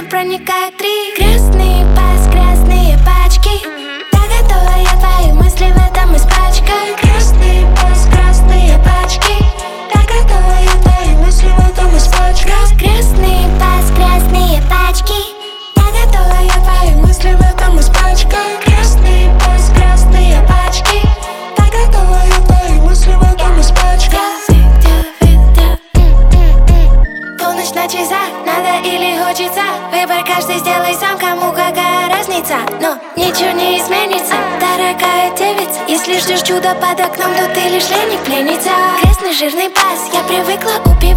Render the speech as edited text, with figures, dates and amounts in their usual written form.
проникает три. Крестный пас, красные пачки. Так готова я твои мысли в этом испачкать. Крестный пас, красные пачки. Так готова я твои мысли в этом испачкать. Крестный пас, красные пачки. Так готова я твои мысли в этом испачкать. Крестный пас, красные пачки. Так готова я твои мысли в этом испачкать. Полночь на часах, надо или хочется. Выбор каждый сделай сам, кому какая разница. Но ничего не изменится, дорогая девица. Если ждешь чуда под окном, то ты лишь леник, пленница. Крестный жирный пас, я привыкла убивать.